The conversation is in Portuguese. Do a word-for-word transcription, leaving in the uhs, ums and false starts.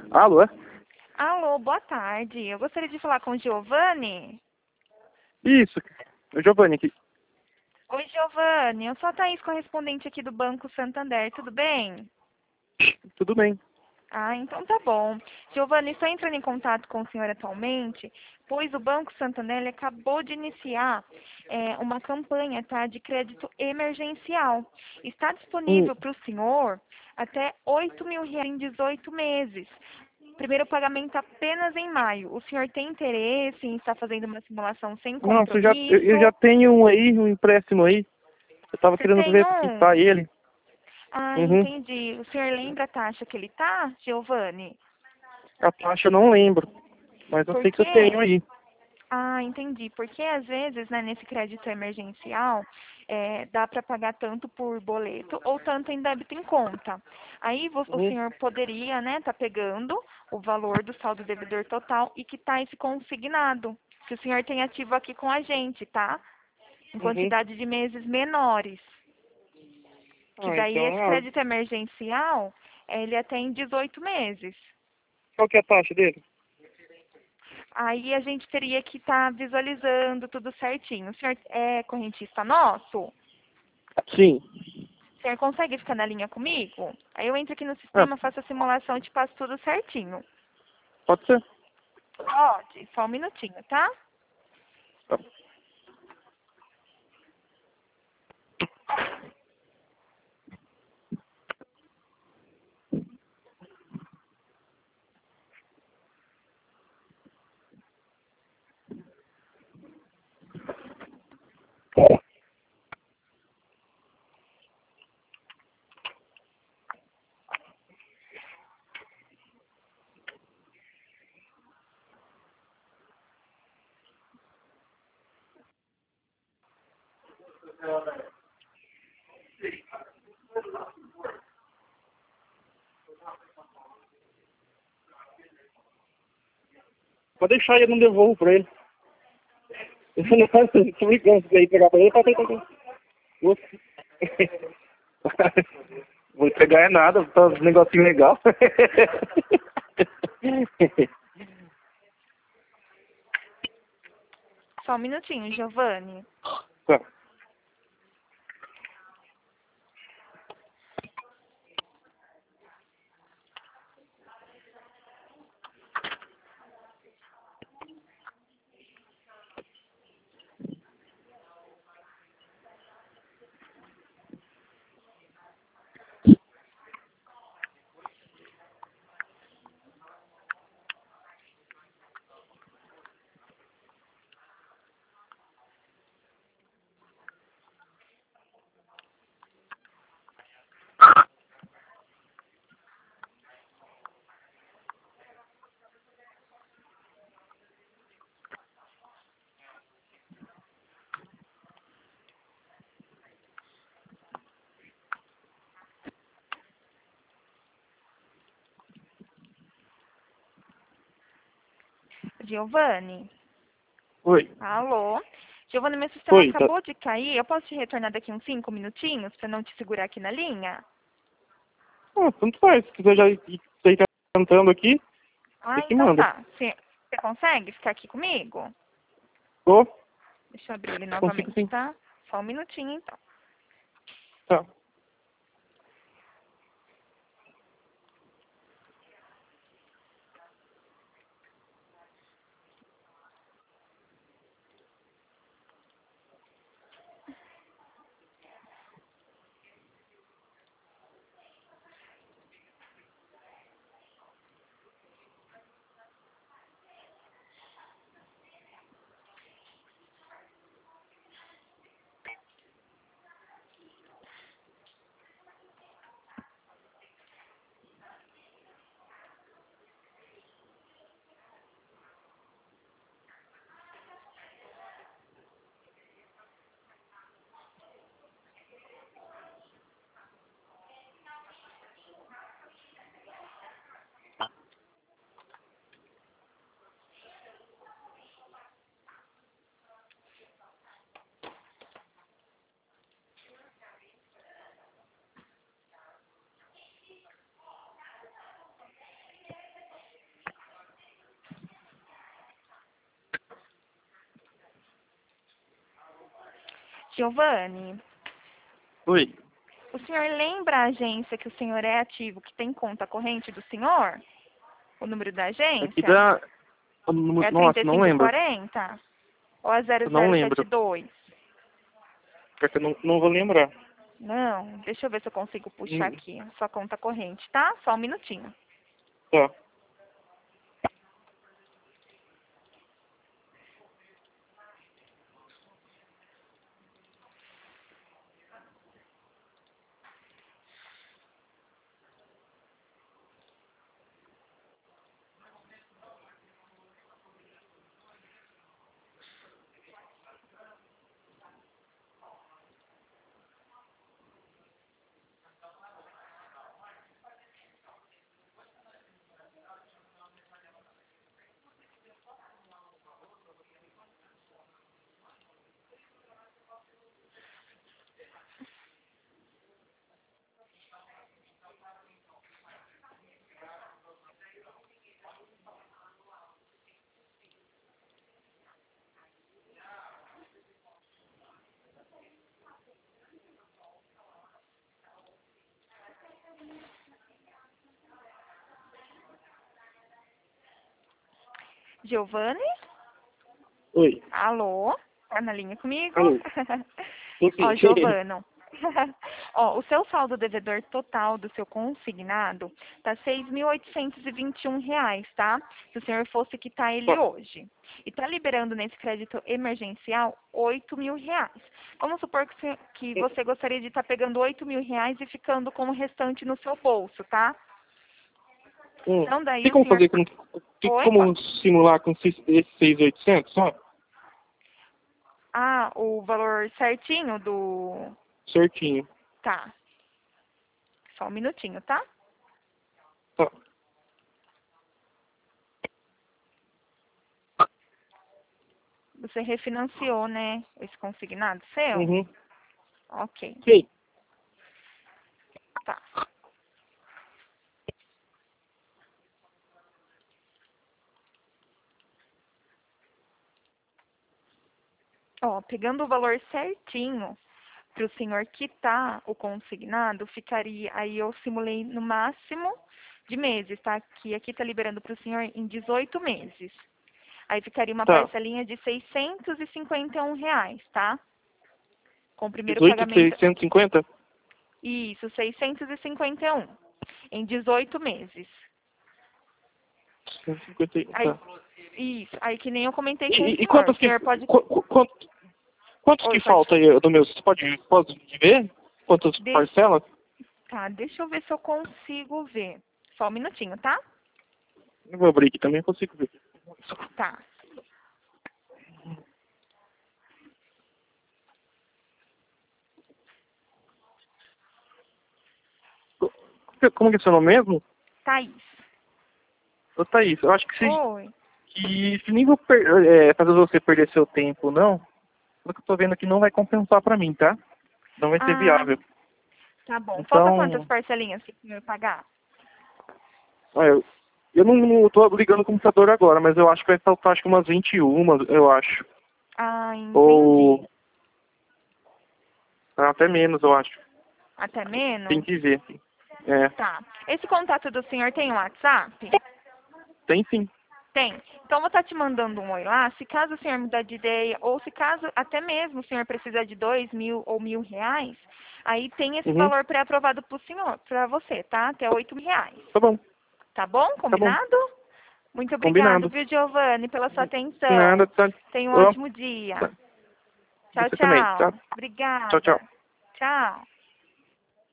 Alô? É? Alô, boa tarde. Eu gostaria de falar com o Giovanni. Isso, o Giovanni aqui. Oi, Giovanni. Eu sou a Thaís, correspondente aqui do Banco Santander. Tudo bem? Tudo bem. Ah, então tá bom. Giovanni, estou entrando em contato com o senhor atualmente, pois o Banco Santander ele acabou de iniciar é, uma campanha, tá, de crédito emergencial. Está Hum, disponível para o senhor até oito mil reais em dezoito meses. Primeiro pagamento apenas em maio. O senhor tem interesse em estar fazendo uma simulação sem Nossa, eu já, eu, eu já compromisso? tenho um aí, um empréstimo aí. Eu tava Você querendo tem ver quitar um? ele. Ah, Uhum. entendi. O senhor lembra a taxa que ele tá, Giovanni? A taxa eu não lembro, mas eu Por sei que eu tenho quê? aí. Ah, entendi. Porque às vezes, né, nesse crédito emergencial, é, dá para pagar tanto por boleto ou tanto em débito em conta. Aí vo- o Uhum. senhor poderia, né, tá pegando o valor do saldo devedor total e quitar esse consignado, que o senhor tem ativo aqui com a gente, tá? Em Uhum. quantidade de meses menores. Que Ah, daí então, esse ah, crédito emergencial, eh, ele é até em dezoito meses. qual que é a taxa dele? Aí a gente teria que estar visualizando tudo certinho. O senhor é correntista nosso? Sim. O senhor consegue ficar na linha comigo? Aí eu entro aqui no Ah, sistema, faço a simulação e te passo tudo certinho. pode ser. Pode, só um minutinho, tá? Tá. Pode deixar aí, eu não devolvo pra ele. Não, tô brincando, se aí pegar pra ele, tá, tá, tá, tá. Nossa. Vou entregar é nada, tá um negocinho legal. Só um minutinho, Giovanni. Tá. Giovanni? Oi. Alô? Giovanni, meu sistema Oi, tá. acabou de cair. Eu posso te retornar daqui uns cinco minutinhos para não te segurar aqui na linha? Ah, tanto faz. Se quiser já ir ir cantando aqui, você Ah, que então manda. tá. Você você consegue ficar aqui comigo? Tô, Deixa eu abrir ele consigo novamente, sim. tá? Só um minutinho, então. Tá. Giovanni, Oi. o senhor lembra a agência que o senhor é ativo, que tem conta corrente do senhor? O número da agência? Aqui da... É a Nossa, não lembro. trinta e cinco quarenta? Ou a Eu não lembro. zero zero sete dois? Porque eu não, não vou lembrar. Não, deixa eu ver se eu consigo puxar Hum. aqui a sua conta corrente, tá? Só um minutinho. Tá. Giovanni? Oi. Alô? Tá na linha comigo? Alô. Tô sim. Ó, Giovano. Ó, o seu saldo devedor total do seu consignado tá seis mil oitocentos e vinte e um reais, tá? Se o senhor fosse quitar ele Tá. hoje. E tá liberando nesse crédito emergencial oito mil reais. Vamos supor que você, que você gostaria de estar pegando oito mil reais e ficando com o restante no seu bolso, tá? Hum. Então daí Tem o como senhor... fazer com... Tem Oi? como simular com esse seis mil e oitocentos só? Ah, o valor certinho do... Certinho. Tá. Só um minutinho, tá? Tá. Você refinanciou, né? Esse consignado seu? Uhum. Ok, Sim. tá. Ó, pegando o valor certinho para o senhor quitar o consignado, ficaria, aí eu simulei no máximo de meses, tá? Que aqui tá liberando para o senhor em dezoito meses. Aí ficaria uma Tá. parcelinha de seiscentos e cinquenta e um reais, tá? Com o primeiro dezoito de pagamento, seiscentos e cinquenta? isso, seiscentos e cinquenta e um, em dezoito meses. cento e cinquenta e um, Aí, tá. isso, aí que nem eu comentei com o E, e senhor, o quantos que... senhor pode... Qu, qu, quantos, quantos Oi, que pode... falta aí do meu? Você pode, pode ver? Quantas De... parcelas? Tá, deixa eu ver se eu consigo ver. Só um minutinho, tá? Eu vou abrir aqui também, eu consigo ver. Tá. Como que é seu nome mesmo? Thaís. Ô, Thaís, eu acho que se, Oi. que se nem vou per, é, fazer você perder seu tempo, não, pelo que eu tô vendo aqui, não vai compensar pra mim, tá? Não vai ser Ah, viável. tá bom. Falta quantas Então, parcelinhas que o senhor pagar? olha, eu, eu não, não tô ligando o computador agora, mas eu acho que vai faltar acho que umas vinte e uma, eu acho. Ah, entendi. Ou até menos, eu acho. Até Tem menos? que ver. É, Tá. Esse contato do senhor tem um WhatsApp? tem sim. Tem. Então, eu vou estar te mandando um oi lá. Se caso o senhor mudar de ideia, ou se caso até mesmo o senhor precisar de dois mil ou mil reais, aí tem esse Uhum. valor pré-aprovado pro senhor, pra você, tá? Até oito mil reais. Tá bom, Tá bom? tá bom. Combinado? Muito obrigado, Combinado. viu, Giovanni, pela sua Nada, atenção. tá. Tenha um Ó, ótimo dia. tá. Tchau, Você também, tchau. tá? Tchau, Obrigada. tchau. Tchau.